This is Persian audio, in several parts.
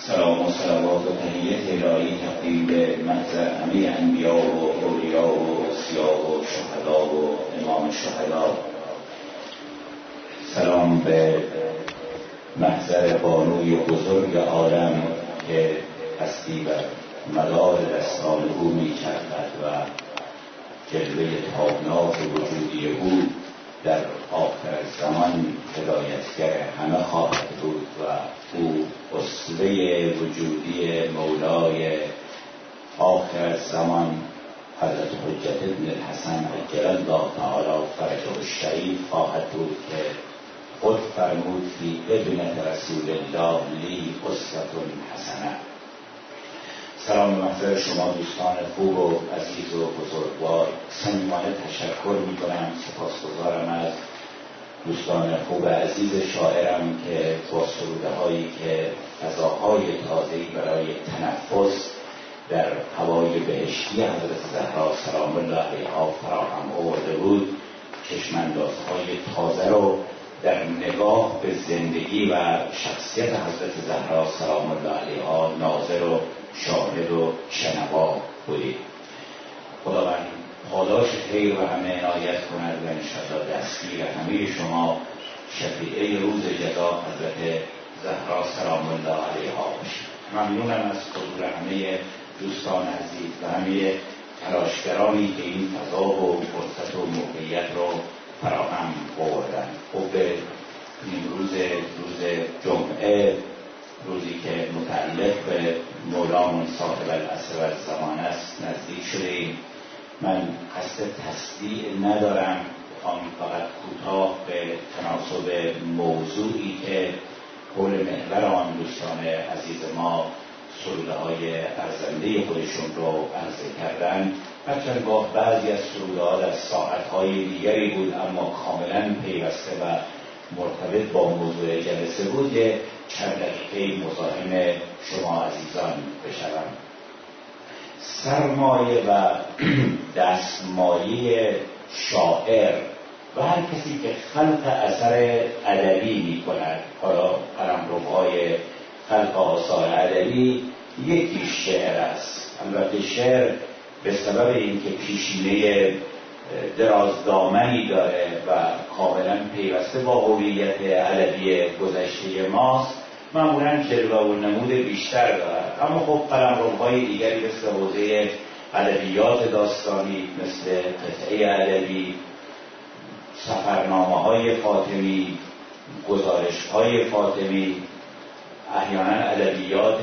سلام و صلوات و تحیت الهی تقدیم به محضر همه انبیا و اولیا و اصفیا و شهدا و امام شهدا. سلام به محضر بانوی بزرگ عالم که هستی بر مدار دستان او می‌چرخد و جلوه تابناک وجودی او در آخر زمان هدایتگر همه خواهد بود و او اسوه وجودی مولای آخر زمان حضرت حجت ابن الحسن عجل الله تعالی فرجه الشریف خواهد بود که خود فرمود فی ابنة رسول الله لی اسوة حسنه. سلام به محضر شما دوستان خوب و عزیز و بزرگوار. صمیمانه تشکر می‌کنم، سپاسگزارم از دوستان خوب عزیز شاعرم که با سروده‌هایی که فضاهای تازه‌ای برای تنفس در هوای بهشتی حضرت زهرا سلام الله علیها فراهم آورده بود، چشم‌اندازهای تازه رو در نگاه به زندگی و شخصیت حضرت زهرا سلام الله علیها ناظر و شاهد و شنوا بودید. خداوند پاداش خیر و همه عنایت کند و انشاءالله دستگیر همه شما شفیعه روز جزا حضرت زهرا سلام الله علیها باشید. ممنونم از حضور همه دوستان عزیز و همه تلاشگرانی که این فضا و فرصت و موقعیت رو فراهم آوردن. خب این روز جمعه، روزی که متعلق به مولامون صاحب العصر و الزمان است، نزدیک شدیم. من قصد تصدیع ندارم، میخوام فقط کوتاه به تناسب موضوعی که حول محور آن دوستان عزیز ما سروده‌های ارزنده خودشون رو عرضه کردن. هرچند با بعضی از سروده‌ها در ساعت‌های دیگری بود اما کاملا پیوسته و مرتبط با موضوع جلسه بود، یه چند دقیقه مزاحم شما عزیزان بشوم. سرمایه و دستمایه شاعر و هر کسی که خلق اثر ادبی می‌کند، حالا قلمروهای خلق آثار ادبی، یکی شعر است. البته شعر به سبب اینکه پیشینه درازدامنی داره و کاملا پیوسته با هویت ادبی گذشته ماست، معمولا جلوه و نمود بیشتر دارد. اما خب قلمروهای دیگری مثل حوزه ادبیات داستانی، مثل قطعه ادبی، سفرنامه‌های فاطمی، گزارش‌های فاطمی، احیانا ادبیات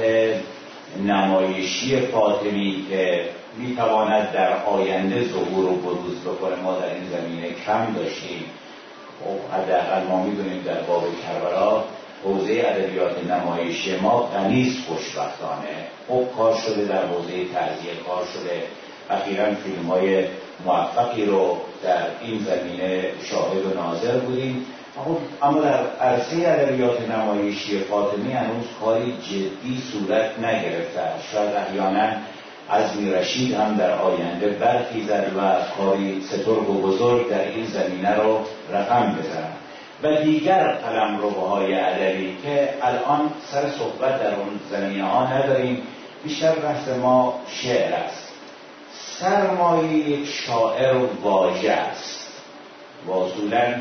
نمایشی فاطمی که میتواند در آینده ظهور و بروز بکنه، ما در این زمینه کم داشتیم. خب حداقل ما میدونیم در باب کربلا حوزه ادبیات نمایشی ما غنیست خوشبختانه. خب کار شده در حوزه تعزیه، کار شده، اخیراً فیلم‌های موفقی رو در این زمینه شاهد و ناظر بودیم. اما در عرصه ادبیات نمایشی فاطمی هنوز کاری جدی صورت نگرفته. شاید احیانا عزمی رشید هم در آینده برخیزد و کاری سترگ و بزرگ در این زمینه رو رقم بزند. و دیگر قلمروهای ادبی که الان سر صحبت در اون زمینه ها نداریم، بیشتر بحث ما شعر است. سرمایه یک شاعر واژه است و اصولاً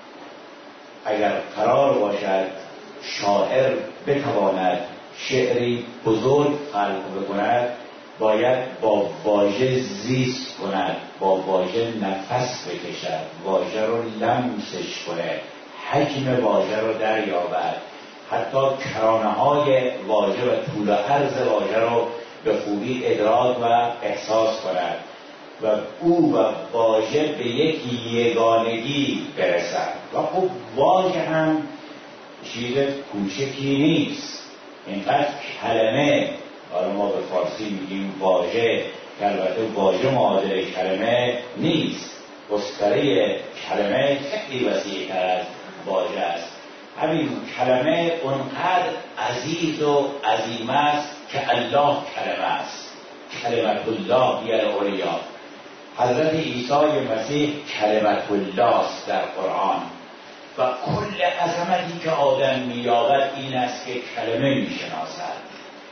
اگر قرار باشد شاعر بتواند شعری بزرگ خلق بکند، باید با واژه زیست کند، با واژه نفس بکشد، واژه رو لمسش کنه، حجم واژه رو دریابد، حتی کرانه‌های واژه و طول و عرض واژه رو به خوبی ادراک و احساس کند و او و واژه به یک یگانگی برسد. و خب واژه هم چیز کوچکی نیست. اینقدر کلمه، حالا ما به فارسی میگیم واژه، که البته واژه معادل کلمه نیست. گستره کلمه خیلی وسیع‌تر از واژه است. همین کلمه اونقدر عزیز و عظیم است که الله کلمه است. کلمت الله یا الاولیا. حضرت عیسی مسیح کلمت الله است در قرآن و کل عظمتی که آدم می‌یابد این است که کلمه می‌شناسد.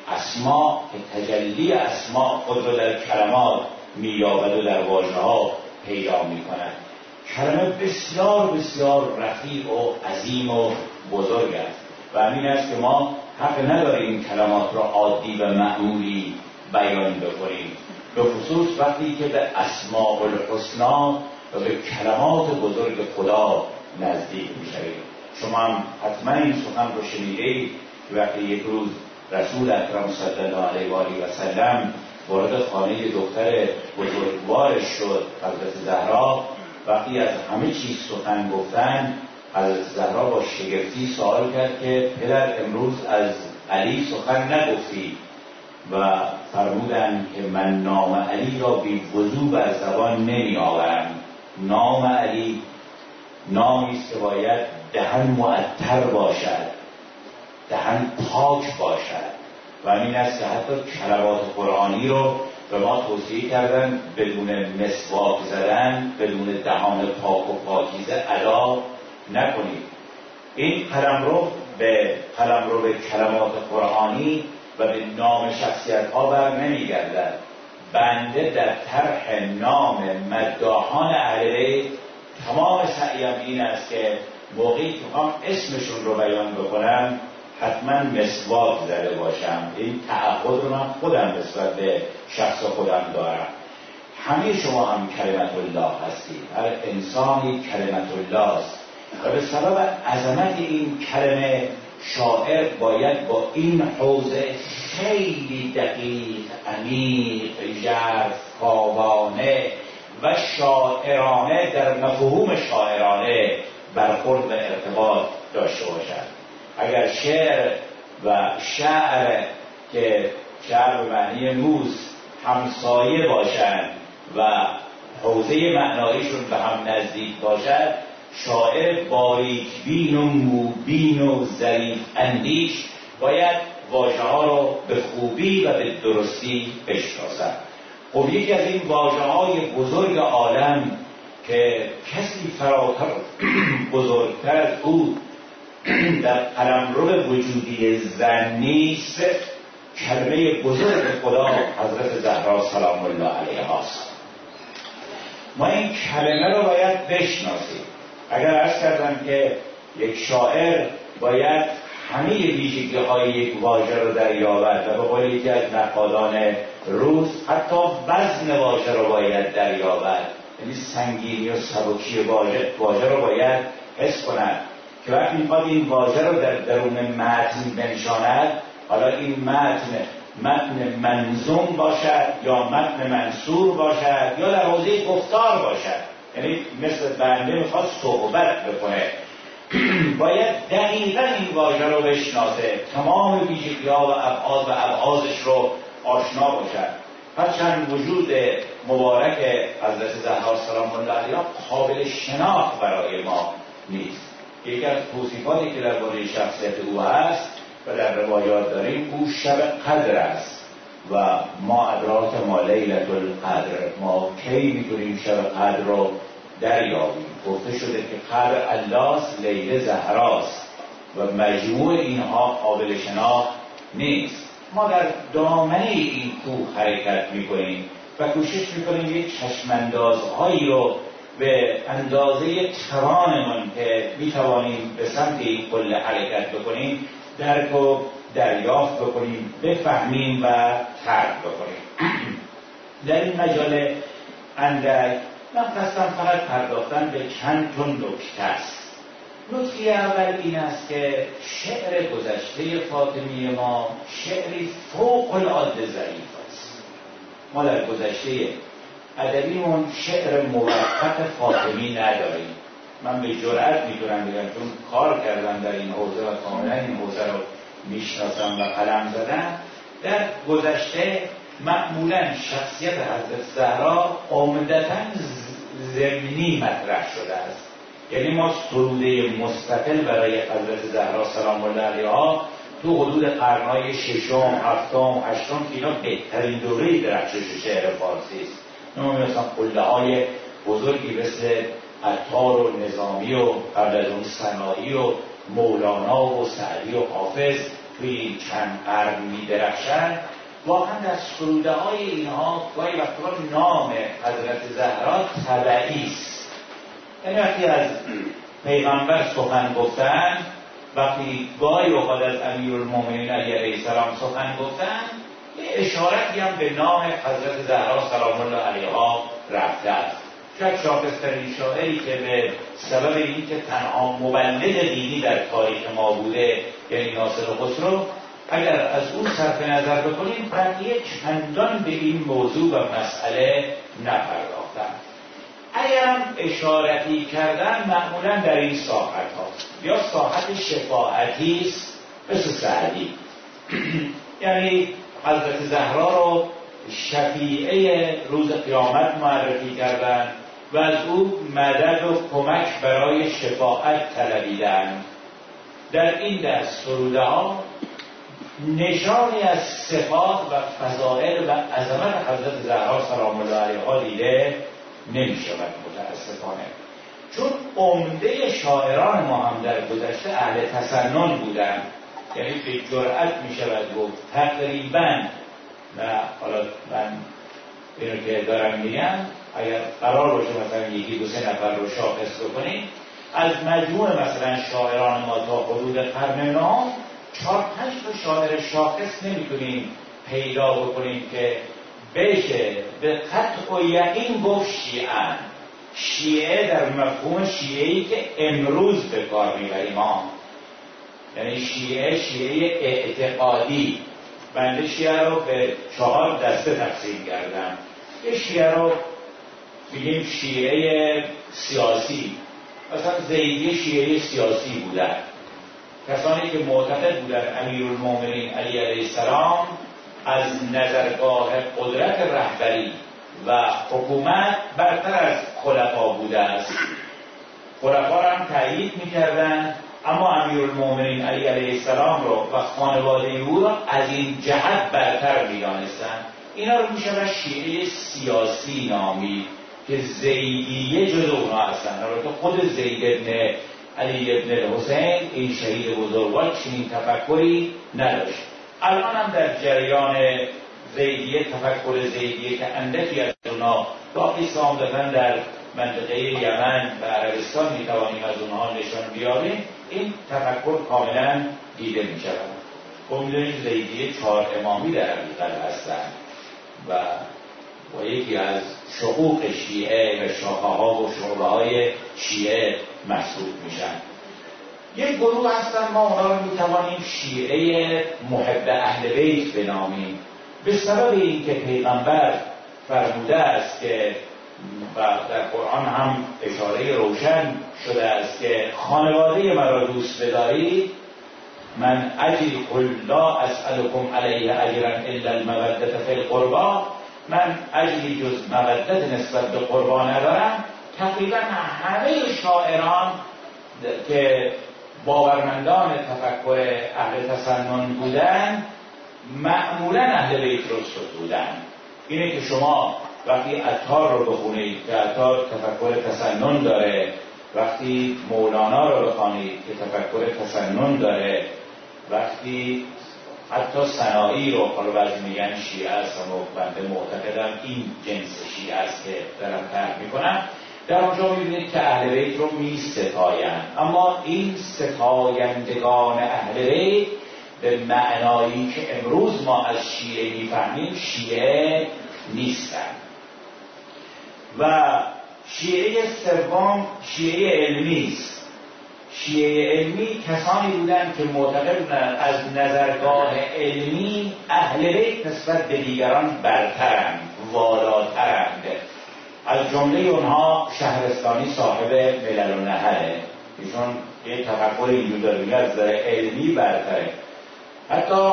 اسما که تجلی اسما خود را در کلمات می‌یابد و در واژه‌ها پیدا می‌کند. کلمه بسیار بسیار رفیع و عظیم و بزرگ است و همین است که ما حق نداریم این کلمات را عادی و معمولی بیان بکنیم، به خصوص وقتی که به اسماء الحسنا و به کلمات بزرگ خدا نزدیک می‌شویم. شما هم حتما این سخن رو شنیدید که وقتی یک روز رسول اکرم صلی الله علیه و آله و سلم وارد خانه دختر بزرگوارش شد، حضرت زهرا، وقتی از همه چیز سخن گفتن، حضرت زهرا با شگفتی سوال کرد که پدر امروز از علی سخن نگفتی؟ و فرمودند که من نام علی را بی وضو بر زبان نمی آورم. نام علی نامی است که باید دهن معطر باشد، دهن پاک باشد و این است که حتی کلمات قرآنی رو به ما توصیه کردن بدون مسواک زدن، بدون دهان پاک و پاکیزه ادا نکنید. این قلمرو به کلمات قرآنی و به نام شخصیت ها بر نمی گردد. بنده در طرح نام مداحان اهل بیت تمام سعیم این است که موقعی که هم اسمشون رو بیان بکنم حتما مسواک زده باشم. این تعهد رو من خودم نسبت به شخص خودم دارم. همه شما هم کلمت الله هستید، هر انسانی کلمت الله است و به سبب عظمت این کلمه شاعر باید با این حوزه خیلی دقیق، عمیق، ژرف‌کاوانه و شاعرانه در مفهوم شاعرانه برخورد و ارتباط داشته باشد. اگر شعر و شعر که شعر به معنی موز همسایه باشند و حوزه معناییشون به هم نزدیک باشد، شاعر باریک بین و موبین و ظریف اندیش باید واژه ها رو به خوبی و به درستی بشناسد. خب یکی از این واژه های بزرگ عالم که کسی فراتر بزرگتر از او در قلمرو وجودی زن نیست، کلمه بزرگ خدا حضرت زهرا سلام الله علیها است. ما این کلمه رو باید بشناسیم. اگر عرض کردم که یک شاعر باید همه ویژگی های یک واژه رو دریابد و به قول یکی از نقادان روز حتی وزن واژه رو باید دریابد، یعنی سنگینی و سبکی واژه رو باید حس کند که وقتی میخواد این واژه رو در درون متن بنشاند، حالا این متن منظوم باشد یا متن منصور باشد یا در حوزه گفتار باشد، یعنی مثل بنده میخواد صحبت بکنه، باید دقیقا این واژه رو بشناسه، تمام ویژگی‌ها و ابعادش رو آشنا باشد. هرچند وجود مبارک حضرت زهرا سلام الله علیها قابل شناخت برای ما نیست. یکی از توصیفاتی که درباره شخصیت او هست و در روایات داریم، او شب قدر است و ما ادراک ما لیلة القدر، ما کی میتونیم شب قدر رو دریابیم؟ گفته شده که قدر الله لیل زهراست و مجموع اینها قابل شناخت نیست. ما در دامنه این کوه حرکت میکنیم و کوشش میکنیم یک چشماندازهایی رو به اندازه توانمون که میتوانیم به سمت این قله حرکت بکنیم درک و دریافت بکنیم، بفهمیم و ترک بکنیم. در این مجال اندک من قصدم فقط پرداختن به چند تا نکته است. نکته اول این است که شعر گذشته فاطمی ما شعری فوق العاده ظریف است. ما در گذشته ادبیمون شعر موفق فاطمی نداریم. من به جرئت میتونم بگم، چون کار کردم در این حوزه و کاملا این حوزه رو میشناسم و قلم زدم، در گذشته معمولا شخصیت حضرت زهرا عمدتاً ضمنی مطرح شده است. یعنی ما سروده مستقل برای حضرت زهرا سلام الله علیها تو حدود قرنهای ششم، هفتم، هشتم که اینا بهترین دوره درخشش شعر فارسی است. ما مثلا قله‌های بزرگی مثل عطار و نظامی و قبل از اون سنایی و مولانا و سعدی و حافظ توی چند قرن می‌درخشند، واقعا در سروده های اینها گاهی وقتا نام حضرت زهرا تبعی است. یعنی وقتی از پیغمبر سخن گفتن، وقتی گاهی اوقات از امیرالمومنین علی علیه السلام سخن گفتن، یه اشارتی هم به نام حضرت زهرا سلام الله علیها رفته است. شاید شاخص‌ترین شاعری که به سبب اینکه تنها مبلغ دینی در تاریخ ما بوده، یعنی ناصر خسرو، اگر از اون صرف نظر بکنیم بقیه چندان به این موضوع و مسئله نپرداختن. اگرم اشارتی کردن معمولا در این ساحت هاست، یا ساحت شفاعتی است مثل سعدی. یعنی حضرت زهرا رو شفیعه روز قیامت معرفی کردن و از او مدد و کمک برای شفاعت طلبیدند. در این دست سروده ها نشانی از صفات و فضائل و عظمت حضرت زهرا سلام الله علیها دیده نمی شود متاسفانه، چون عمده شاعران ما هم در گذشته اهل تسنن بودند. یعنی به جرأت می شود گفت تقریبا، و حالا من اینو که دارم میگم اگر قرار باشه مثلا یکی دو سه نفر رو شاخص بکنیم، از مجموع مثلا شاعران ما تا حدود قرن نهم 4-5 تا شاعر شاخص نمیتونیم پیدا بکنیم که بشه به قطع و یقین گفت شیعه. شیعه در مفهوم شیعه‌ای که امروز به کار میبریم ما، یعنی شیعه اعتقادی. بنده شیعه رو به 4 دسته تقسیم کردم. یه شیعه رو بگیم شیعه سیاسی، مثلا زیدی شیعه سیاسی بودن، کسانی که معتقد بودن امیرالمومنین علی علیه السلام از نظرگاه قدرت رهبری و حکومت برتر از خلفا بوده است. خلفا را هم تأیید می‌کردند، اما امیرالمومنین علی علیه السلام رو و خانواده او را از این جهت برتر می‌دانستند. اینا رو می‌شود شیعه سیاسی نامید که زیدیه جزو اونها هستند. البته خود زید ابن علی ابن الحسین این شهید بزرگوار چنین تفکری نداشت. الان هم در جریان زیدیه، تفکر زیدیه که اندکی از اونها با اسلام دادن در منطقه یمن و عربستان میتوانیم از اونها نشان بیاریم، این تفکر کاملا دیده میشود. میدونید زیدیه 4 امامی در حقیقت هستند و یکی از شقوق شیعه و شاخه‌ها و شعبه‌های شیعه محسوب میشن. یک گروه هستن ما اونا رو میتوانیم شیعه محب اهل بیت بنامیم، به سبب اینکه پیغمبر فرموده است که و در قرآن هم اشاره روشن شده است که خانواده مرا دوست بدارید، من اجری قل لا اسألكم علیه اجرا الا المودة فی القربى، من اجری جز مودت نسبت به قربا ندارم. تقریبا همه شاعران که باورمندان تفکر اهل تسنن بودن معمولا اهل بیت رو ستودن. اینه که شما وقتی عطار رو بخونید که عطار تفکر تسنن داره، وقتی مولانا رو بخونید که تفکر تسنن داره، وقتی حتی سنایی رو حالا بعضی میگن شیعه است و بنده معتقدم این جنس شیعه است که دارم طرح میکنم، در اونجا میبینید که اهل بیت رو میستایند، اما این ستایندگان اهل بیت به معنایی که امروز ما از شیعه میفهمیم شیعه نیستند. و شیعه سوم شیعه علمی است. شیعه علمی کسانی بودند که معتقد بودند از نظرگاه علمی اهل بیت نسبت به دیگران برترند، والاترند. از جمله اونها شهرستانی صاحب ملل النهره، ایشون یک تفکر اینجور داره از نظر علمی برتره. حتی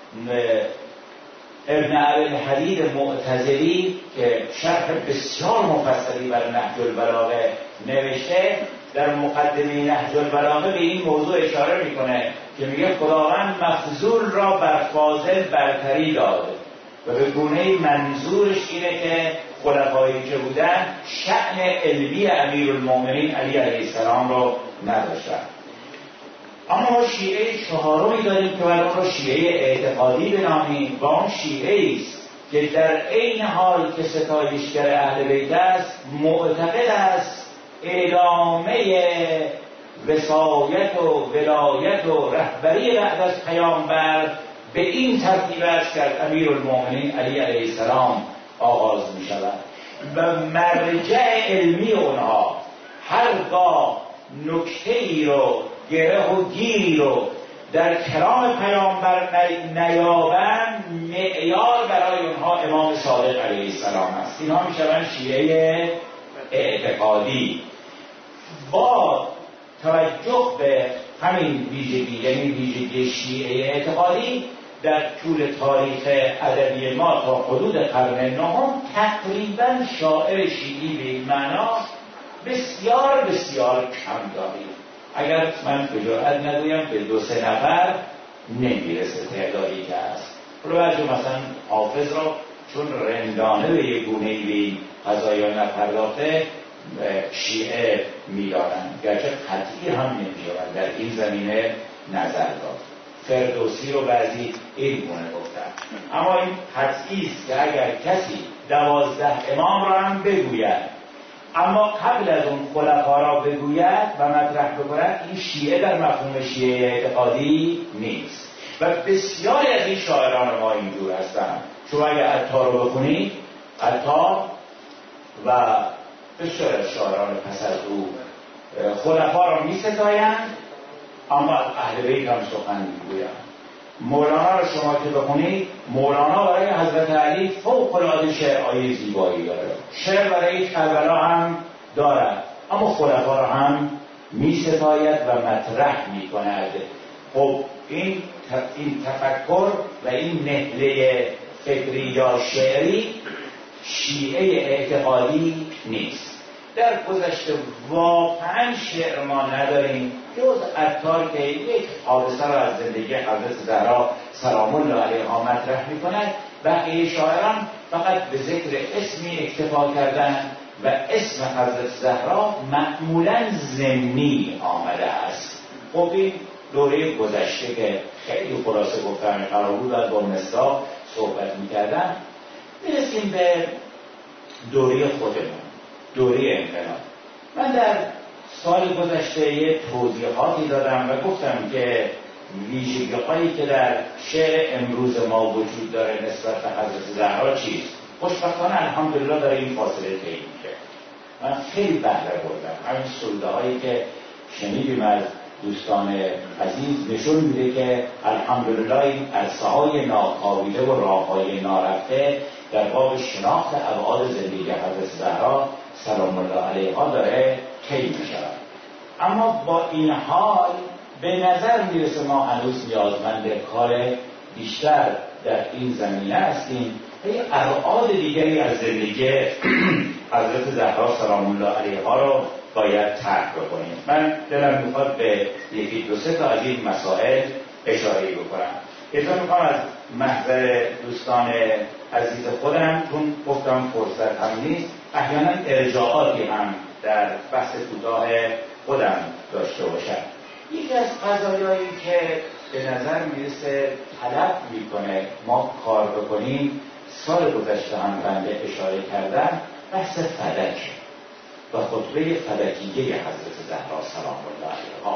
ابن عبدالحدید معتزلی که شرح بسیار مفصلی بر نهج البلاغه نوشته، در مقدمه نهج البلاغه به این موضوع اشاره میکنه که میگه خداوند مفضول را بر فاضل برتری داده و به گونه منظورش اینه که خلفایی که بودن شأن علمی امیرالمومنین علی علیه السلام رو نداشتن. اما ما شیعه چهارمی داریم که باید اون رو شیعه اعتقادی بنامیم و اون شیعه است که در عین حال که ستایشگر اهل بیت است معتقد است ادامه وصایت و ولایت و رهبری بعد از پیامبر به این ترتیب است که از امیرالمؤمنین علی علیه السلام آغاز می شود و مرجع علمی اونها هرگاه نکته‌ای رو گره و گیری رو در کلام پیامبر نیابند معیار برای اونها امام صادق علیه السلام است. اینها می شوند شیعه اعتقادی. با توجه به همین ویژگی، یعنی ویژگی شیعه اعتقادی، در طول تاریخ ادبی ما تا حدود قرن نهم تقریبا شاعر شیعی به این معنا بسیار بسیار کم داریم. اگر من به جرئت نگویم به 2-3 نفر نمیرسه تعدادی که هست. رو مثلا حافظ را چون رندانه به یک گونه‌ای به این قضایا نپرداخته شیعه می‌دارند، گرچه قطعی هم نمی‌شود در این زمینه نظر داد. فردوسی رو بعضی این گونه گفتن، اما این قطعی است که اگر کسی 12 امام را هم بگوید اما قبل از اون خلفا را بگوید و مطرح بکند، این شیعه در مفهوم شیعه اعتقادی نیست. و بسیاری از این شاعران ما اینجور هستند. شما اگر عطار رو بخونید، عطار و بسیاری از شاعران پس از او خلفا را می ستایند اما از اهل بیت هم سخن میگویند. مولانا رو شما که بخونید، مولانا برای حضرت علی فوق العاده شعرهای زیبایی داره، شعر برای کربلا هم دارد، اما خلفا رو هم میستاید و مطرح میکند. خب این تفکر و این نهله فکری یا شعری شیعه اعتقادی نیست. در گذشته واقعا شعر ما نداریم جز عطار که یک حادثه را از زندگی حضرت زهرا سلام الله علیها مطرح می‌کند. بقیه شاعران فقط به ذکر اسمی اکتفا کردند و اسم حضرت زهرا معمولاً ضمنی آمده است. خب این دوره گذشته که خیلی خلاصه گفتم قرار بود از با مصداق صحبت می‌کردم. میرسیم به دوره خودمون، دوره انقلاب. من در سال گذشته یه توضیحاتی دادم و گفتم که ویژگی‌هایی که در شعر امروز ما وجود داره نسبت به حضرت زهرا چیست؟ خوشبختانه الحمدلله داره این فاصله طی میشه. من خیلی بهره بردم. همین سلطه‌هایی که شنیدیم از دوستان عزیز نشون میده که الحمدلله این عرصه‌های ناکاویده و راه‌های نارفته در باب شناخت ابعاد زندگی حضرت زهرا سلام الله علیها داره طی می‌شود. اما با این حال به نظر میرسه ما هنوز نیازمند کار بیشتر در این زمینه هستیم و یه ابعاد دیگری از زندگی حضرت زهرا سلام الله علیها رو باید ترک بکنیم. من دلم میخواد به 1-2 تا از این مسائل اشاره بکنم. اجازه میخوام از محضر دوستان عزیز خودم، چون گفتم فرصت هم نیست، احیانا ارجاعاتی هم در بحث کوتاه خودم داشته باشم. یکی از قضایایی که به نظر میرسه طلب میکنه ما کار بکنیم، سال گذشته هم بنده اشاره کردم، بحث فلک و خطبه فلکیه حضرت زهرا سلام الله علیها.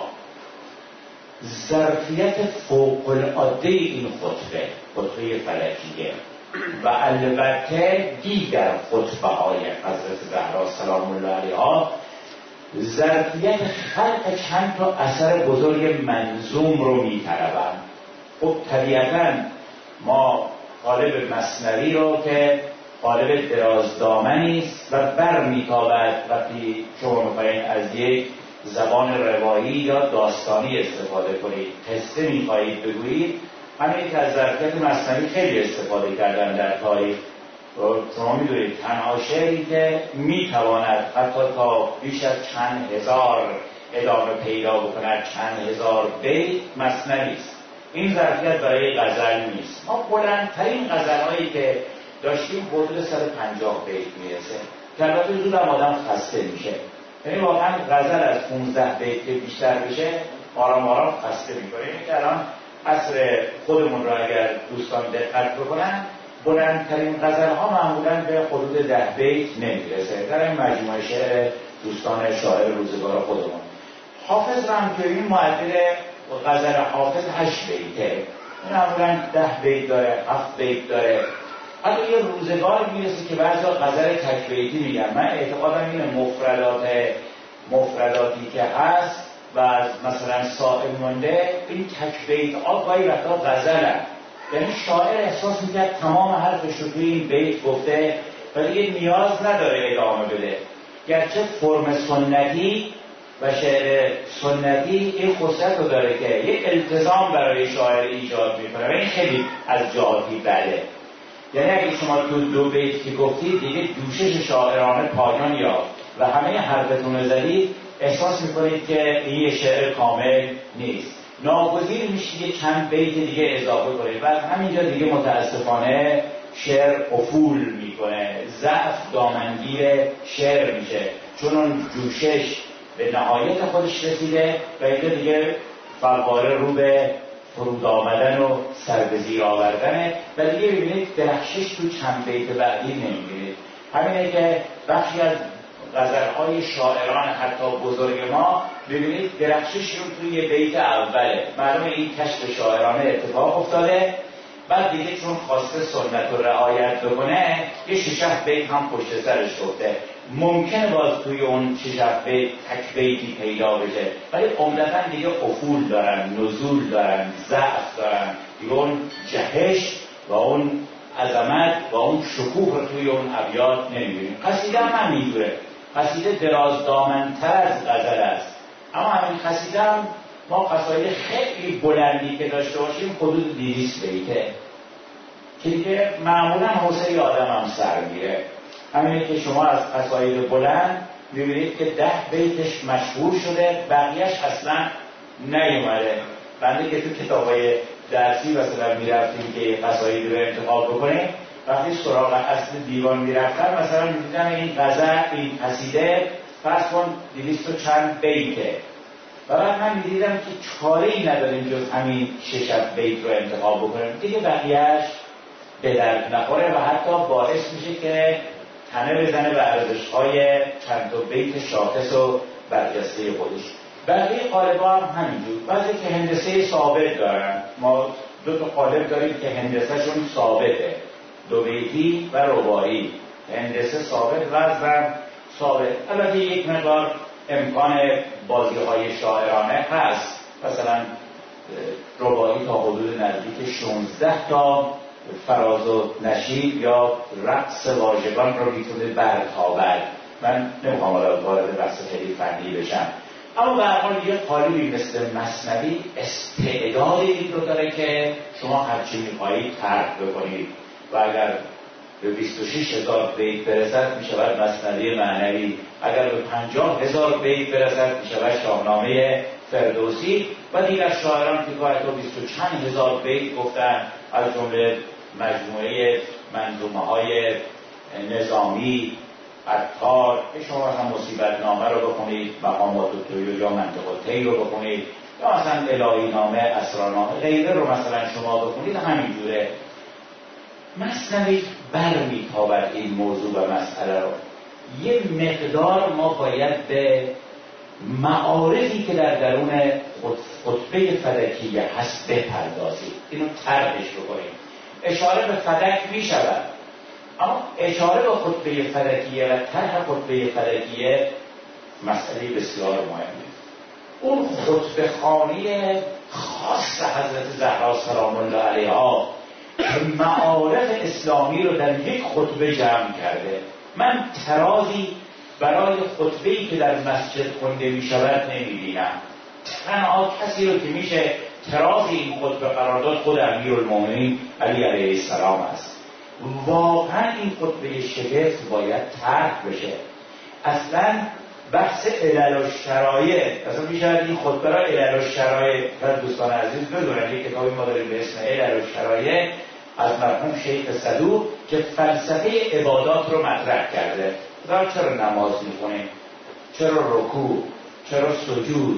ظرفیت فوق العاده این خطبه فلکیه و البته دیگر خطبه های حضرت زهرا سلام الله علیها ظرفیت خلق چند تا اثر بزرگ منظوم رو می‌طلبند. خب طبیعتاً ما قالب مثنوی رو که قالب درازدامنی است و برمیتابد وقتی شما می‌خواهید از یک زبان روایی یا داستانی استفاده کنید، قصه می‌خواهید بگویید، همین که از ظرفیت مثنوی خیلی استفاده کردن در تاریخ. شما می‌دونید تنها شعری که می‌تواند حتی تا بیش از چند هزار ادامه پیدا بکند، چند هزار بیت مثنوی است. این ظرفیت برای غزل نیست. ما بلندترین غزل‌هایی که داشتیم حدود 150 بیت میرسه که البته زود هم آدم خسته میشه. یعنی واقعا غزل از 15 بیت که بیشتر بشه آرام آرام خسته میکنیم. که الان عصر خودمون رو اگر دوستان دقت بکنن، بلندترین غزل‌ها معمولاً به حدود 10 بیت نمیرسه در این مجموعه شعر دوستان شاعر روزگار خودمون. حافظ رحمت‌الله معدل غزل حافظ 8 بیته، معمولاً 10 بیت داره، 7 بیت داره. حتی یه روزگار میرسه که بعضی غزل تک بیتی میگن. من اعتقادم اینه مفرداتی که هست و از مثلا صائب مونده، این تک بیت گاهی وقتا غزلن، یعنی شاعر احساس میکرد تمام حرفش رو توی این بیت گفته و دیگه نیاز نداره ادامه بده. گرچه فرم سنتی و شعر سنتی این خصوصیت رو داره که یک التزام برای شاعر ایجاد میکنه و این خیلی از جهاتی بده. یعنی اگه شما تو 2 بیت که گفتید دیگه جوشش شاعرانه پایان یافت و همه حرفتون رو زدید، احساس میکنید که این یه شعر کامل نیست. ناگزیر میشه یه چند بیت دیگه اضافه کنید و از همینجا دیگه متاسفانه شعر افول میکنه، ضعف دامنگیر شعر میشه، چون اون جوشش به نهایت خودش رسیده و اینجا دیگه فواره رو به فرود آمدن و سر به زیر آوردنه و دیگه ببینید درخشش تو چند بیت بعدی نمیگیرید. همینه که بخشی از غزل‌های شاعران حتی بزرگ ما ببینید درخشش رو توی یه بیت اوله، معلومه این کشف شاعرانه اتفاق افتاده. بعد دیگه چون خواسته سنت رو رعایت بکنه یه 6-7 بیت هم پشت سرش گفته. ممکنه باز توی اون 6-7 بیت تک بیتی پیدا بشه، ولی عمدتاً دیگه افول دارن، نزول دارن، ضعف دارن، دیگه اون جهش و اون عظمت و اون شکوه رو توی اون ابیات نمی‌بینیم. قصیده هم همینجوره، قصیده دراز دامن‌تر از غزل است، اما همین قصیده هم ما قصاید خیلی بلندی که داشته باشیم حدود 200 بیته که دیگه معمولا حوصله آدم هم سر میره. همینه که شما از قصاید بلند میبینید که 10 بیتش مشهور شده، بقیهش اصلا نیومده. بنده که تو کتابای درسی مثلا میرفتیم که قصاید رو انتخاب بکنیم، وقتی سراغ اصل دیوان میرفتن مثلا میدیدن این غزل، این قصیده فرض کن 200 و چند بیته و بعد من میدیدم که چاره‌ای نداریم جز همین 6 بیت رو انتخاب بکنیم، دیگه بقیهش به درد نخوره و حتی باعث میشه که تنه بزنه به ارزش‌های چند تا بیت شاخص و برجسته خودش. بقیه قالب‌ها هم همینجور، بعضی که هندسه ثابت دارن. ما 2 تا قالب داریم که هندسه‌شون ثابته، 2 بیتی و رباعی، هندسه ثابت، وزن ثابت. البته یک مقدار امکان بازی‌های شاعرانه هست، مثلا رباعی تا حدود نزدیک 16 تا فراز و نشید یا رقص واژگان رو میتونه برتابد. من نمیخوام وارد بحث خیلی فنی بشم، اما به هر حال یه قالبی مثل مثنوی استعداد این رو داره که شما هرچی میخواهید ترک بکنید و اگر به 26,000 بیت برسد میشود مثنوی معنوی، اگر به 50,000 بیت برسد میشود شاهنامه فردوسی و دیگر شاعران که تا 20 و چند هزار بیت گفتن، از جمله مجموعه منظومه‌های نظامی، عطار، شما مثلا مصیبت نامه رو بخونید، مقامات الطیور یا منطق الطیر رو بخونید، یا مثلا الهی نامه، اسرارنامه، غیره رو مثلا شما بخونید، همینجوره. مثنوی برمی‌تابد این موضوع و مسئله رو. یه مقدار ما باید به معارفی که در درون خطبه فدکیه هست بپردازیم، اینو طرحش بکنیم. اشاره به فدک می شود، اما اشاره به خطبه فدکیه و طرح خطبه فدکیه مسئله بسیار مهمه. اون خطبه خوانی خاص حضرت زهرا سلام الله علیها معارف اسلامی رو در یک خطبه جمع کرده. من ترازی برای خطبه‌ای که در مسجد خونده می شود نمی بینم. تنها کسی رو که میشه تراز این خطبه قرار داد خود امیرالمومنین علی علیه السلام است. واقعا این خطبه شگفت باید طرح بشه. اصلا بحث علل و شرایط، اصلا میشه این خطبه را علل و شرایط، دوستان عزیز بدونن یک کتابی ما داریم به اسم علل و شرایط از مرحوم شیخ صدوق که فلسفه عبادات رو مطرح کرده. چرا نماز میکنیم؟ چرا رکوع؟ چرا سجود؟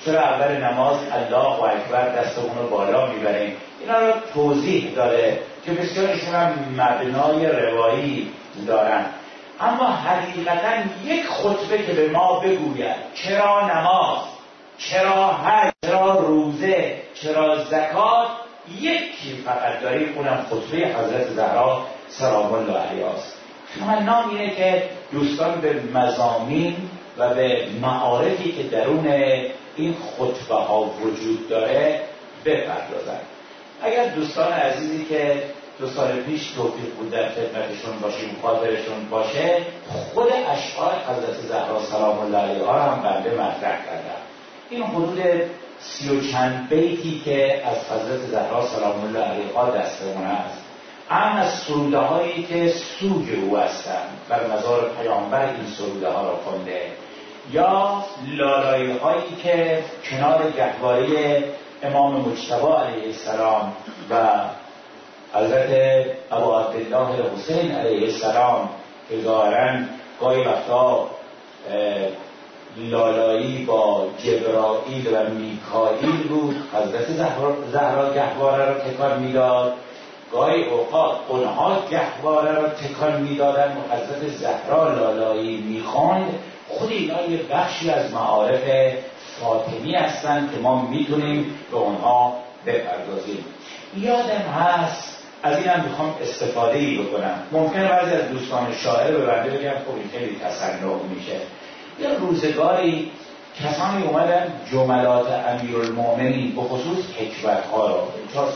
چرا اول نماز الله اکبر دستمون رو بالا میبریم؟ اینا رو توضیح داده که بسیارشون هم مبنای روایی دارن. اما حقیقتا یک خطبه که به ما بگوید چرا نماز، چرا حج، چرا روزه، چرا زکات، یکی فقط داریم، اونم خطبه حضرت زهرا سلام الله علیها است. تمنام اینه که دوستان به مضامین و به معارفی که درون این خطبه ها وجود داره بپردازن. اگر دوستان عزیزی که 2 سال پیش توفیق بود در خدمتشون باشیم، خاطرشون باشه، خود اشعار حضرت زهرا سلام الله علیها هم بنده مطرح کردم. این حدود 30 و چند بیتی که از حضرت زهرا سلام الله علیها دستمون است، اما از سروده هایی که سوگ او هستند، بر مزار پیامبر این سروده ها را خونده، یا لالایی هایی که کنار گهواره امام مجتبی علیه السلام و حضرت ابو عبدالله الحسین علیه السلام که ظاهراً گاهی وقتا لالایی با جبرائیل و میکائیل بود، حضرت زهرا گهواره را تکان میداد، گاهی اوقات اونها گهواره را تکان میدادن و حضرت زهرا لالایی میخواند. خود اینا یه بخشی از معارف فاطمی هستند که ما میتونیم به اونها بپردازیم. یادم هست، از این هم میخوام استفاده‌ای بکنم، ممکنه بعضی از دوستان شاعر به بنده بگم خب این خیلی تصنع میشه. یه روزگاری کسانی اومدن جملات امیرالمومنین به خصوص حکمت‌ها را،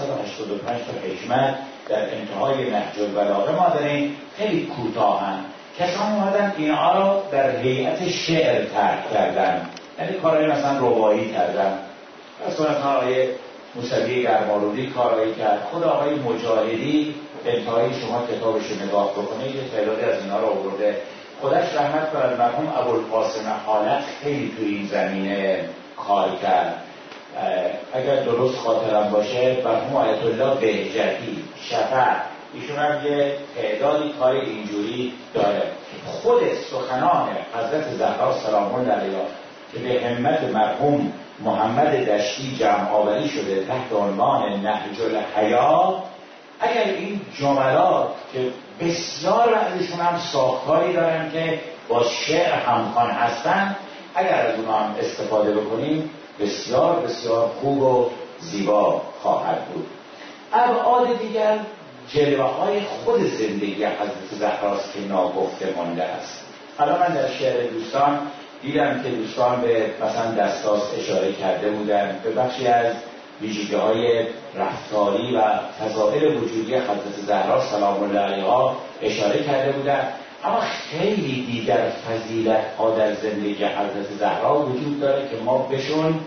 485 تا حکمت در انتهای نهج البلاغه ما داریم، خیلی کوتاهن. کسانی اومدن اینها را در هیئت شعر ترک کردن، یعنی کارهای مثلا رباعی کردن. مثلا آقای موسوی گرمارودی کارهایی کرد، خود آقای مجاهدی انتهای شما کتابش نگاه بکنید یه تعدادی از اینا را آورده. خودش رحمت بر مرحوم ابوالقاسم حالت خیلی توی این زمینه کار کرد. اگر درست خاطرم باشه مرحوم آیت الله بهجتی شفع، ایشون هم یه تعدادی کار اینجوری داره. خود سخنان حضرت زهرا سلام الله علیها که به همت مرحوم محمد دشتی جمع آوری شده تحت عنوان نهج الحیات، اگر این جملات که بسیار ازشون هم ساختاری دارن که با شعر همخوان هستن، اگر از اونها هم استفاده بکنیم بسیار بسیار خوب و زیبا خواهد بود. ابعاد دیگر جلوه های خود زندگی حضرت زهراست که ناگفته مانده است. حالا من در شعر دوستان دیدم که دوستان به مثلا دستاس اشاره کرده بودن، به بخشی از ویژگی‌های رفتاری و فضائل وجودی حضرت زهرا سلام الله علیها اشاره کرده بودن، اما خیلی دیگر فضیلت‌ها در زندگی حضرت زهرا وجود داره که ما بهشون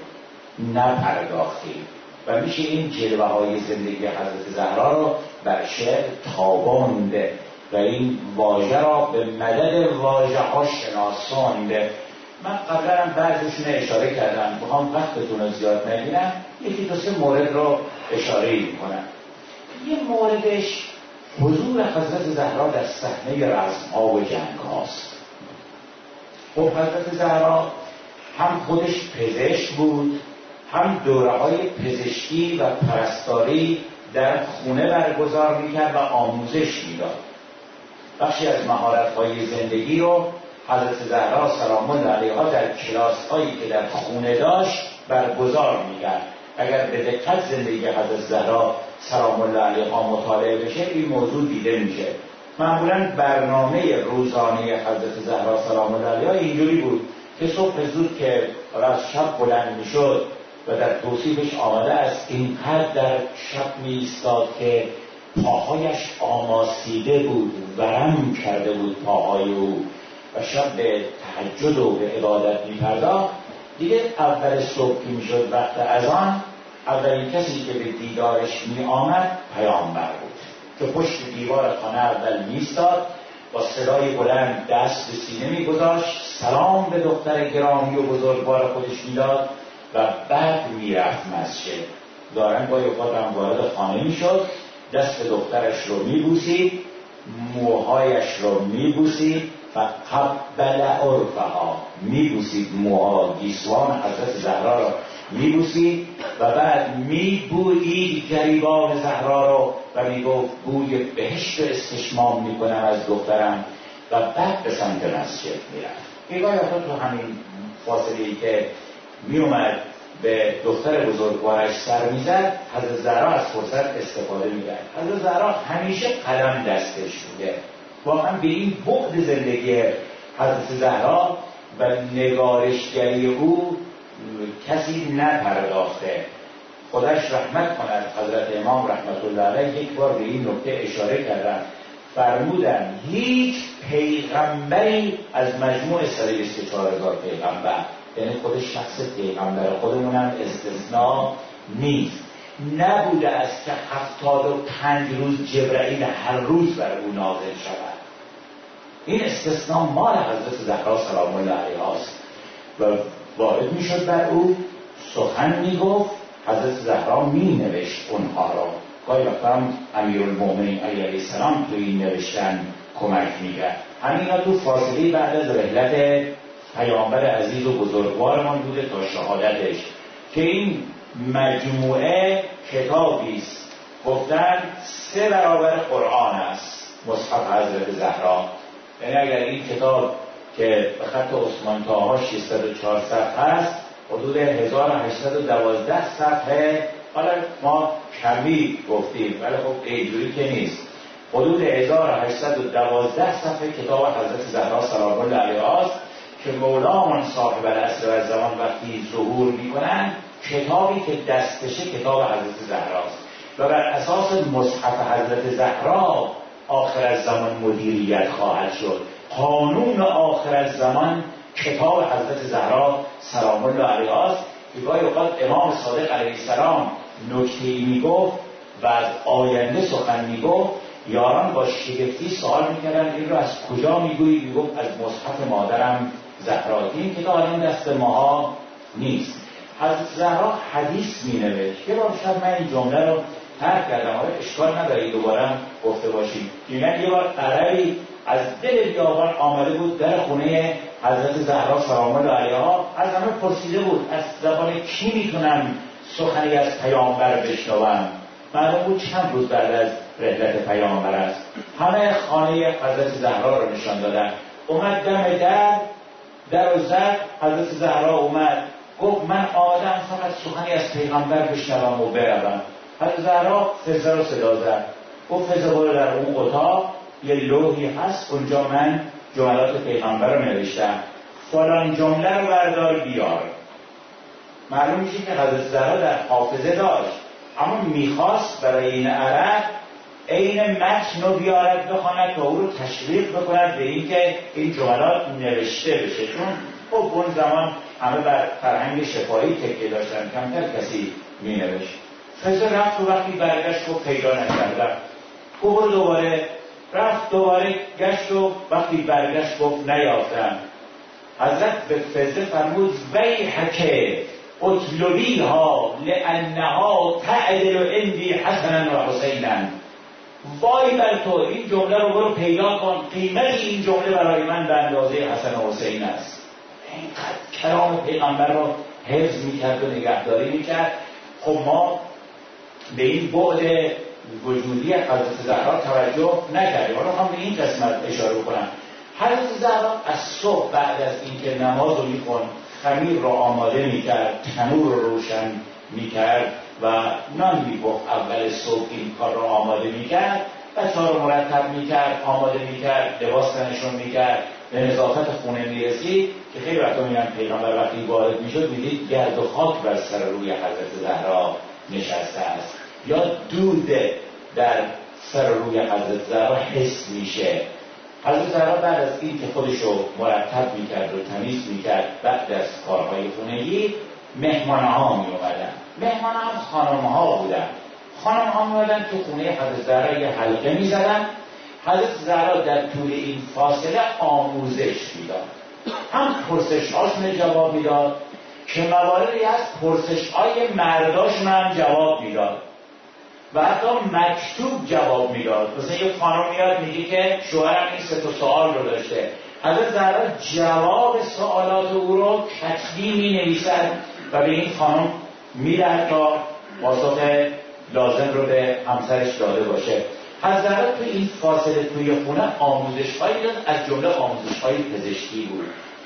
نپرداختیم و میشه این جلوه‌های زندگی حضرت زهرا رو بر شعر تابانده و این واژه را به مدد واژه‌ها شناسانده. من قبلا هم بعضیشون اشاره کردم، بخوام وقتتون رو زیاد نگیرم، یکی دو سه مورد رو اشاره میکنم. یه موردش حضور حضرت زهرا در صحنه رزم‌ها و جنگ‌هاست. خب حضرت زهرا هم خودش پزشک بود، هم دوره‌های پزشکی و پرستاری در خونه برگزار میکرد و آموزش میداد. بخشی از مهارت‌های زندگی رو حضرت زهرا سلام الله علیها در کلاس‌هایی که در خونه داشت برگزار می‌کرد. اگر به دقت زندگی حضرت زهرا سلام الله علیها مطالعه بشه این موضوع دیده میشه. معمولاً برنامه روزانه حضرت زهرا سلام الله علیها اینجوری بود که صبح زود که از شب بلند میشد و در توصیفش آمده است اینقدر در شب می‌ایستاد که پاهایش آماسیده بود، ورم کرده بود پاهای او و شب به تهجد و به عبادت می‌پرداخت. دیگه اول صبح که میشد وقت اذان، اولین کسی که به دیدارش می‌آمد پیامبر بود که پشت دیوار خانه اول می‌ایستاد، با صدای بلند دست به سینه می‌گذاشت، سلام به دختر گرامی و بزرگوار خودش می‌داد و بعد می‌رفت مسجد. دارن با اوقات هم وارد خانه می‌شد، دست دخترش رو می‌بوسید، موهایش رو می‌بوسید و قبل عرفها می‌بوسید موها گیسوان حضرت زهرا را میبوسید و بعد میبویید گریبان زهرا رو و میگفت بوی بهشت و استشمام میکنم از دخترم و بعد به سمت مسجد میرفت. بیگاه تو همین فاصله‌ای که میومد به دختر بزرگوارش سر میزد، حضرت زهرا از فرصت استفاده میکرد. حضرت زهرا همیشه قلم دستش بوده. واقعا به این بعد زندگی حضرت زهرا و نگارشگری او کسی نپرداخته. خودش رحمت کند. حضرت امام رحمت الله علیه یک بار به این نکته اشاره کردن، فرمودن هیچ پیغمبری از مجموع 124,000 پیغمبر، یعنی خود شخص پیغمبر خودمونم استثناء نیست، نبوده است که 75 روز جبرائیل هر روز بر او نازل شود. این استثناء مال حضرت زهرا سلام الله علیها است و وارد میشد بر او، سخن میگفت، حضرت زهرا مینوشت اونها را. گاهی وقتا هم امیرالمؤمنین علیه السلام تو این نوشتن کمک میکرد. همینا تو فاصله بعد از رحلت پیامبر عزیز و بزرگوارمان بوده تا شهادتش که این مجموعه کتابی است. گفتن 3 برابر قرآن است مصحف حضرت زهرا. یعنی اگر این کتاب که به خط عثمان طاها 604 صفحه است، حدود 1812 صفحه، حالا ما کمی گفتیم ولی خب اینجوری که نیست، حدود 1812 صفحه کتاب حضرت زهرا سلام الله علیها است که مولامان صاحب العصر و الزمان وقتی ظهور میکنن کتابی که دستشه کتاب حضرت زهراست و بر اساس مصحف حضرت زهرا آخر از زمان مدیریت خواهد شد. قانون آخر از زمان کتاب حضرت زهرا سلام الله علیها است که گاهی اوقات امام صادق علیه السلام نکته‌ای میگفت و از آینده سخن میگفت، یاران با شگفتی سوال میکردن این رو از کجا میگویی؟ میگفت از مصحف مادرم زهرا. این کتاب الان دست ماها نیست. حضرت زهرا حدیث مینوشت. یه بار شاید من این جمله رو ترک کردم، آره اشکال نداره دوباره گفته باشیم. یه بار عربی از دل بیابان آمده بود در خونه حضرت زهرا سلام الله علیها، از همه پرسیده بود از زبان کی میتونم سخنی از پیامبر بشنوم. معلوم بود چند روز بعد از رحلت پیامبر است. همه خانه حضرت زهرا رو نشان دادن. اومد دم در و زد. حضرت زهرا اومد گفت من آمدم فقط سخنی از پیغمبر بشنوم و بروم. حضرت زهرا فزه رو صدا زد، گفت فزه برو در اون اتاق یه لوحی هست اونجا من جملات پیغمبر رو نوشتم، فلان جمله رو بردار بیار. معلوم میشه که حضرت زهرا در حافظه داشت، اما میخواست برای این عرب عین متن رو بیارد بخواند و او رو تشویق بکند به این که این جملات نوشته بشه، چون خب اون زمان همه بر فرهنگ شفاهی تکیه داشتن، کمتر کسی مینوشت. فزه رفت و وقتی برگشت و پیدا نکردم، گفت دوباره رفت، دوباره گشت و وقتی برگشت گفت نیافتم. حضرت به فزه فرمود ویحک اطلبیها لانها تعدل عندی حسنا و حسینا. وای بر تو، این جمله رو برو پیدا کن، قیمت این جمله برای من به اندازه حسن و حسین است. اینقدر کلام پیغمبر رو حفظ میکرد و نگهداری میکرد. خب ما به این بعد وجودی حضرت زهرا توجه نکردیم. حالا میخوام به این قسمت اشاره کنم. حضرت زهرا از صبح بعد از اینکه نماز رو میخوند، خمیر رو آماده میکرد، تنور رو روشن میکرد و نان میپخت. اول صبح این کار رو آماده میکرد، بچه‌ها رو مرتب میکرد، آماده میکرد، لباس تنشون میکرد، به نظافت خونه میرسید که خیلی وقتا میگن پیغمبر وقتی وارد میشد میدید گرد و خاک بر سر روی حضرت زهرا نشسته است یا دود در سر روی حضرت زهرا حس میشه. حضرت زهرا بعد از این که خودشو مرتب میکرد و تمیز میکرد بعد از کارهای خونگی، مهمانها میومدن. مهمانها خانمها بودن. خانمها میومدن تو خونه حضرت زهرا یه حلقه میزدن. حضرت زهرا در طول این فاصله آموزش میداد، هم پرسش‌هاشون جواب میداد که مواردی از پرسش‌های مرداشون هم جواب میداد و حتی مکتوب جواب میداد. مثلا یه خانم میاد میگه که شوهرم این 3 سوال رو داشته، حضرت زهرا جواب سوالات او رو کتبی می نویسد و به این خانم میدهد تا پاسخ لازم رو به همسرش داده باشه. حضرت تو این فاصله توی خونه آموزش‌هایی داد، از جمله آموزش‌های پزشکی بود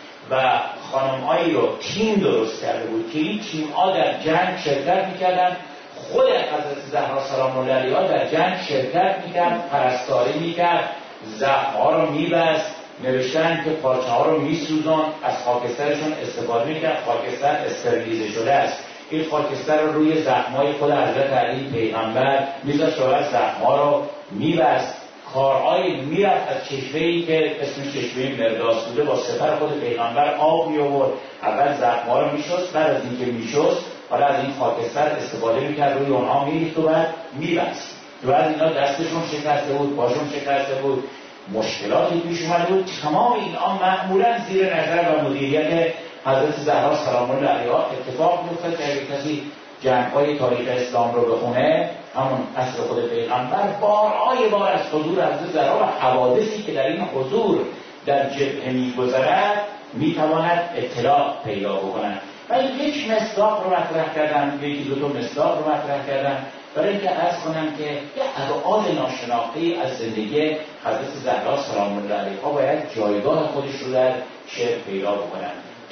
و خانم‌هایی رو تیم درست کرده بود که این تیم‌ها در جنگ شرکت می‌کردن. خود حضرت زهرا سلام الله علیها در جنگ شرکت می‌کرد، پرستاری می‌کرد، زخم‌ها رو می‌بست، نوشتن که پارچه‌ها رو می‌سوزاند، از خاکسترشون استفاده می‌کرد. خاکستر استریلیزه شده است. این خاکستر رو روی زخم‌های خود حضرت علی پیغمبر می‌ذاشت و زخم‌ها رو می‌بست. کارهایی میرفت از چشمه‌ای که اسمش چشمه مرداس بوده، با سپر خود پیغمبر آب می‌آورد، اول زخم‌ها رو می‌شست، بعد از اینکه می‌شست حالا از این خاکستر استفاده می‌کرد، روی اونها می‌ریخت و بعد می‌بست. تو از اینا دستشون شکسته بود، پاشون شکسته بود، مشکلاتی پیش اومده بود. تمام اینها معمولاً زیر نظر و مدیریت حضرت زهرا سلام الله علیها اتفاق می‌افتاد که اگه کسی جنگ‌های تاریخ اسلام رو بخونه، همون اصل خود پیغمبر بارهای بار از حضور حضرت زهرا و حوادثی که در این حضور در جبهه می‌گذرد می‌تواند اطلاع پیدا بکنند. ولی یک مصداق رو مطرح کردن، یکی دو تا مصداق رو مطرح کردن برای اینکه عرض کنم که یه ابعاد ناشناخته از زندگی حضرت زهرا سلام الله علیها باید جایگاه خودش رو در شعر پیدا بکنن.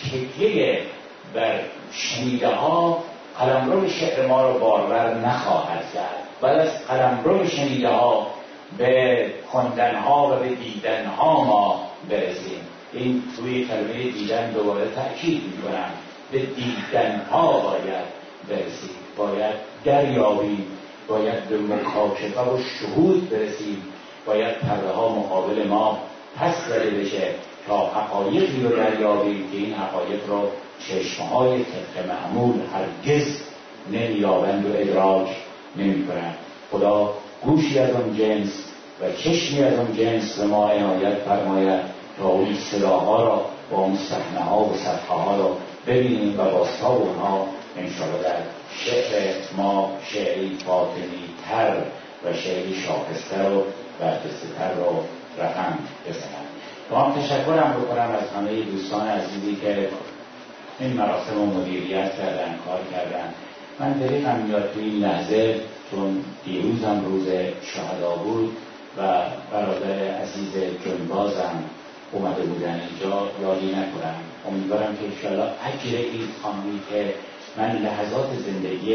تکیه بر شنیده ها قلمرو شعر ما رو بارور نخواهد کرد، بعد از قلمرو شنیده ها به خواندن ها و به دیدن ها ما برسیم. این توی کلمه دیدن دوباره تأکید میکنم، به دیدن ها باید برسیم، باید دریابیم، باید به مکاشفه و شهود برسیم، باید پرده ها مقابل ما پس زده بشه تا حقایقی رو دریابیم که این حقایق رو چشمهای طبق معمول هرگز نمی‌یابند و ادراک نمی‌کنند. خدا گوشی از آن جنس و چشمی از آن جنس به ما عنایت فرماید تا اون صداها را با اون صحنه‌ها و صفحه‌ها را ببینیم و بازتاب اونها انشاءالله در شعر ما شعری فاطمی تر و شعری شاخصتر و برجسته‌تر رو رقم بزنم. هم تشکرم بکنم از همه دوستان عزیزی که این مراسم رو مدیریت کردن، کار کردن. من دقیقم میاد توی این لحظه، چون دیروز هم روز شهدا بود و برادر عزیز جنبازم اومده بودن اینجا، یادی نکنم. امیدوارم که انشاءالله اجر این خانمی که من لحظات زندگی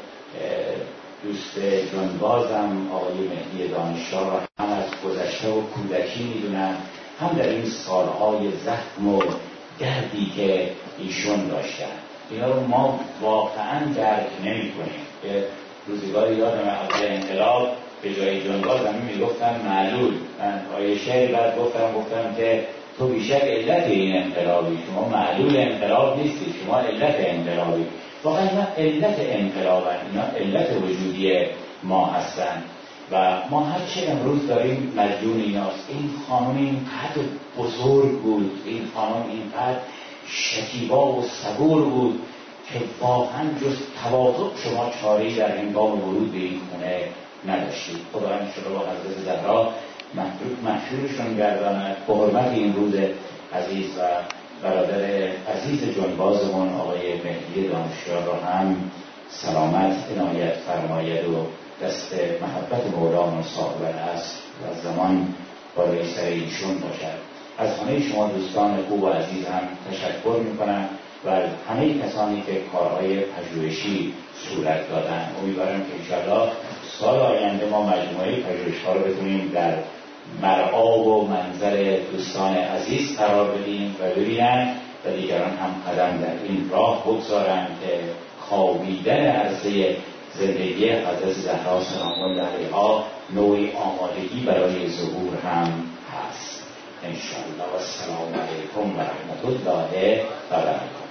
دوست جنبازم آقای مهدی دانشجو را هم از گذشته و کودکی میدونم، هم در این سالهای زخم و دردی که ایشون داشتن. اینا رو ما واقعا درک نمی کنیم. که روزگاری یادم از انقلاب به جای جنباز همین میگفتن معلول. من آیه شعر بعد گفتم که تو بیشک علت این انقلابی، شما معلول انقلاب نیستی، شما علت انقلابی. واقعا اینا علت انقلابن، اینا علت وجودی ما هستن و ما هرچه امروز داریم مدیون ایناست. این خانم اینقدر بزرگ بود، این خانم اینقدر شکیبا و صبور بود که واقعا جز تواضع شما چاره‌ای در هنگام ورود به این خونه نداشتید. خدا انشاءالله با حضرت زهرا محشورشون گرداند. به حرمت این روز عزیز و برادر عزیز جنبازمون آقای مهدی دانشجو را هم سلامت عنایت فرماید و دست محبت مولانا صاحب الاصل و زمان بالای سر ایشون باشد. از همه شما دوستان خوب و عزیز هم تشکر میکنم و از همه کسانی که کارهای پژوهشی صورت دادن. امیدوارم که انشاءالله سال آینده ما مجموعه پژوهش‌ها رو بتونیم در مرعا و منظر دوستان عزیز قرار بدیم و ببینن و دیگران هم قدم در این راه بگذارن که خوابیدن عرصه زندگی حضرت زهرا سلام الله علیها نوعی آمادگی برای ظهور هم هست انشاءالله. و السلام علیکم و رحمت الله و برکاته.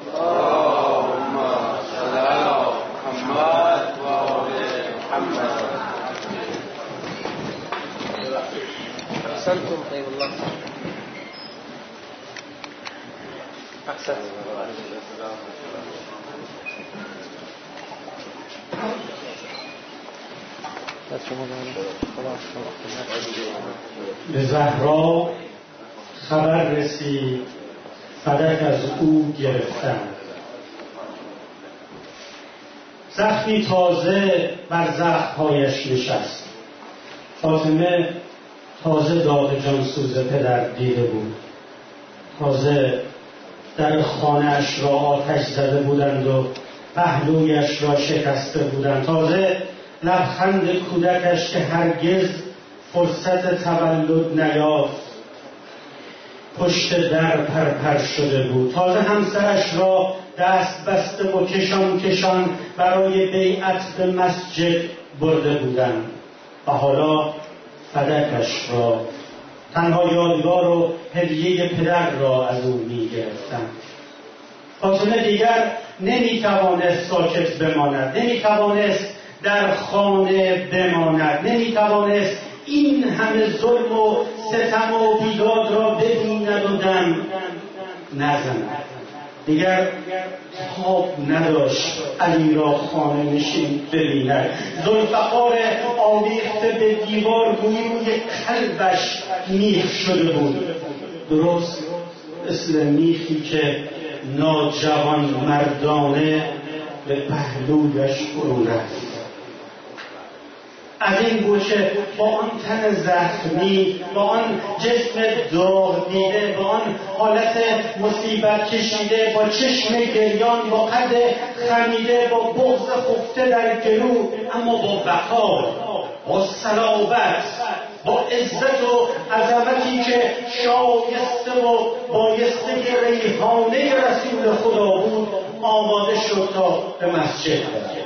اللهم صل علی محمد و آل محمد. احسنتم. طيب الله احسن. به زهرا خبر رسید، فلک از او گرفتند. زخمی تازه بر زخم‌هایش نشست. فاطمه تازه داغ جانسوز پدر دیده بود. تازه در خانه‌اش را آتش زده بودند و پهلویش را شکسته بودند. تازه لبخند کودکش که هرگز فرصت تولد نیافت پشت در پرپر شده بود. تازه همسرش را دست بسته و کشان برای بیعت به مسجد برده بودند و حالا فدکش را، تنها یادگار و هدیه پدر را از او می گرفتند. فاطمه دیگر نمی توانست ساکت بماند، نمی توانست در خانه بماند، نمی توانست این همه ظلم و ستم و بیداد را ببیند و دم نزند. دیگر خواب نداشت علی را خانه نشین ببیند. ذوالفقار آویخته به دیوار گویی روی قلبش میخ شده بود، درست مثل میخی که ناجوان مردانه به پهلویش فرو رفت. از این گوشه با آن تن زخمی، با آن جسم داغ دیده، با آن حالت مصیبت کشیده، با چشم گریان، با قد خمیده، با بغض خفته در گلو، اما با وقار، با صلابت، با عزت و عظمتی که شایسته و بایسته ریحانه رسول خدا بود، آماده شد تا به مسجد برود.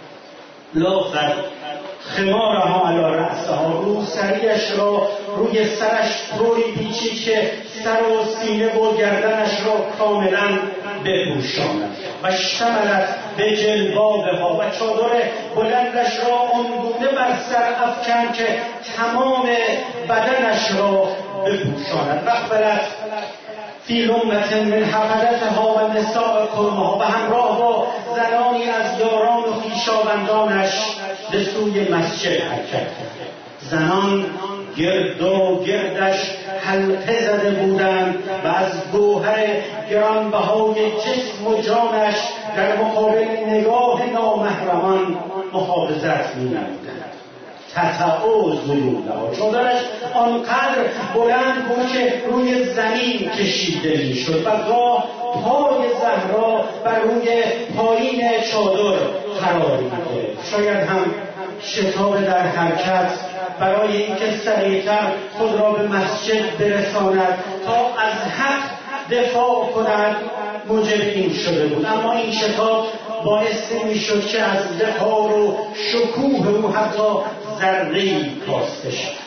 لافت خمارها علی رأسها، روسریش را روی سرش طوری پیچید که سر و سینه و گردنش را کاملا بپوشاند و اشتملت به جلبابها و چادر بلندش را آنگونه بر سر افکن که تمام بدنش را بپوشاند. وقبلت فی لمت من حفدتها و نساء قومها، و همراه با زنانی از یاران و خویشاوندانش به سوی مسجد حرکت کرد. زنان گرد و گردش حلقه زده بودند و از گوهر گرانبهای جسم و جانش در مقابل نگاه نامحرمان محافظت می‌نمودند. تتعو ظلولها، چادرش آنقدر بلند بود که روی زمین کشیده میشد و گاه پای زهرا بر روی پایین چادر قرار می‌گرفت. شاید هم شتاب در حرکت برای اینکه سریعتر خود را به مسجد برساند تا از حق دفاع کند موجب این شده بود، اما این شتاب باعث میشد که از وقار و شکوه او حتی ذره‌ای کاسته شد.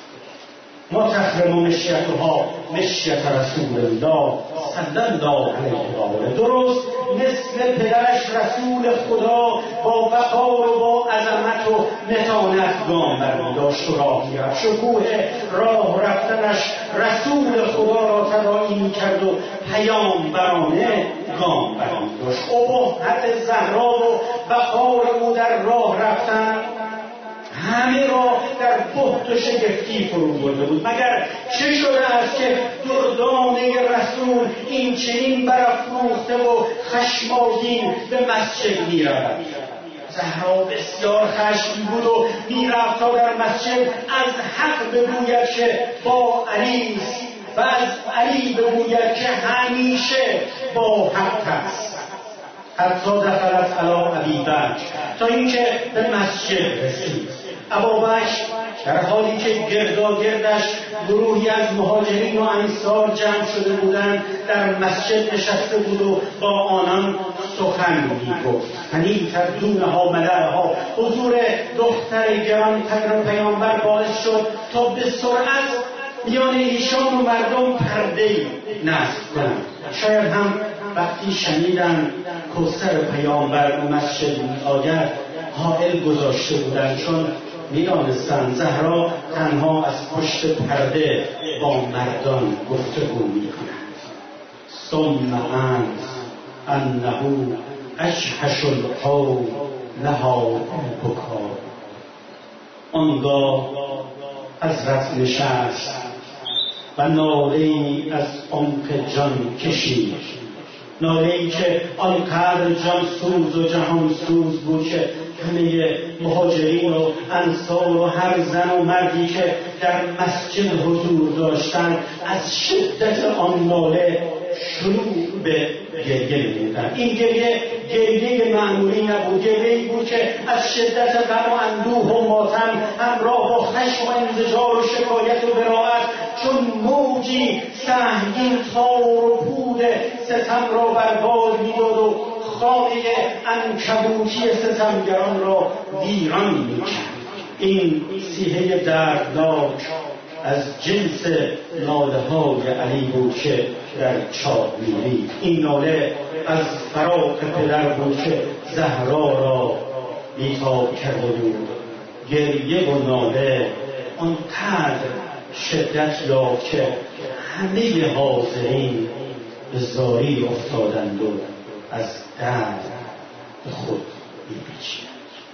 ما تخرم مشیتها مشیت رسول الله صلی الله علیه و آله. درست مثل پدرش رسول خدا با وقار و با عظمت و متانت گام برمی‌داشت و راه می‌رفت. شکوه راه رفتنش رسول خدا را تداعی می‌کرد و پیامبرانه گام برمی‌داشت. ابهت زهرا و وقار او در راه رفتن همه را در بهت و شگفتی فرو برده بود. مگر چه شده است که دردانه رسول این چنین برافروخته و خشمگین به مسجد می رود؟ زهرا بسیار خشمگین بود و می رفت تا در مسجد از حق بگوید که با علی است و از علی بگوید که همیشه با حق است. حتی دخلت علی ابی بکر، تا اینکه به مسجد رسید. ابوبکر در حالی که گرداگردش گروهی از مهاجرین و انصار جمع شده بودند در مسجد نشسته بود و با آنان سخن می‌گفت. یعنی تردونها ملعها، حضور دختر گران قدر پیامبر باعث شد تا به سرعت میان ایشان و مردم پرده‌ای نصب کنند. شاید هم وقتی شنیدن کوثر پیامبر به مسجد می‌آید حائل گذاشته بودند، چون می‌دانستند زهرا تنها از پشت پرده با مردان گفتگو می‌کند. ثم انه اجحش القوم لها بکا. آنگاه حضرت نشست و ناله‌ای از عمق جان کشید ناله‌ای که آنقدر جان سوز و جهان سوز بود که همه مهاجرین و انصار و هر زن و مردی که در مسجد حضور داشتند از شدت آن ناله شروع به گریه می‌کردند. این گریه معمولی نبود، گریه‌ای بود که از شدت غم و اندوه و ماتم همراه با خشم و انزجار و شکایت و براءت چون موجی سهمگین تار و پود ستم را برباد می‌داد و خانه عنکبوتی ستمگران را ویران می‌کرد. این صیحه دردناک از جنس ناله‌های علی بود که در چاه می‌رید. این ناله از فراق پدر بود که زهرا را بیتاب کرده بود. گریه و ناله آنقدر شدت یافت که همه حاضرین به زاری افتادند و از درد به خود می‌پیچیدند.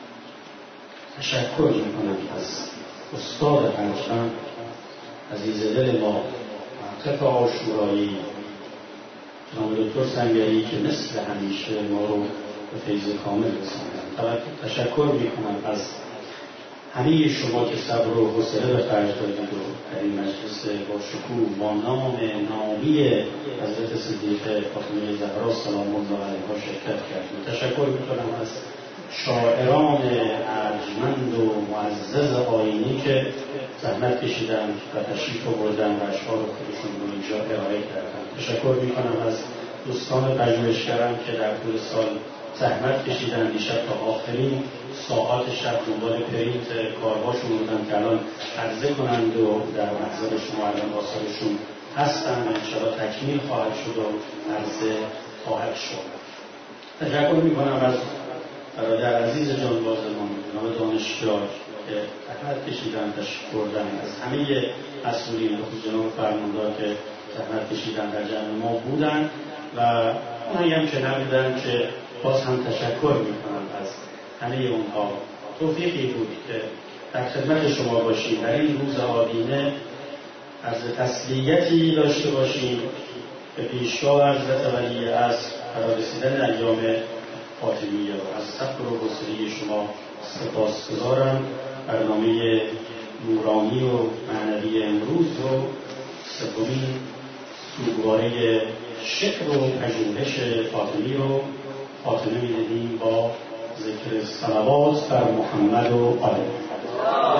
تشکر می‌کنم از استاد ارجمند عزیز دل ما محقق عاشورایی جناب دکتر سنگری که مثل همیشه ما رو به فیض کامل رساندند. تشکر می‌کنم از همه شما که صبر و حوصله به خرج دادید و در این مجلس با شکوه با نام نامی حضرت صدیقه فاطمه زهرا سلام الله علیها شرکت کردید. تشکر می‌کنم از شاعران ارجمند و معزز آیینی که زحمت کشیدند و تشریف آوردند و اشعار خودشون رو اینجا ارائه کردند. تشکر می‌کنم از دوستان پژوهشگران که در طول سال زحمت کشیدند دیشب تا آخرین ساعات شب دنبال پرینت کارهاشون بودن که الان عرضه کنند و در محضر شما الان آثارشون هستن و انشاءالله تکمیل خواهد شد و عرضه خواهد شد. تشکر می‌کنم از برادر عزیز جانبازمان جناب دانشجوی که زحمت کشیدن تشریف بردن، از همه مسئولین بخصوص جناب فرماندار که زحمت کشیدن در جمع ما بودن و اونایی هم که نبودن که باز هم تشکر میکنم از همه اونها. توفیقی بود که در خدمت شما باشیم در این روز آدینه، از تسلیتی داشته باشیم به پیشوا حضرت ولی عصر برای رسیدن ایام فاطمیه و از صبر و حوصله شما سپاسگزارم. برنامه نورانی و معنوی امروز رو سومین سوگواره شعر و پژوهش فاطمی رو خاتمه می‌دهیم با ذکر صلوات بر محمد و آل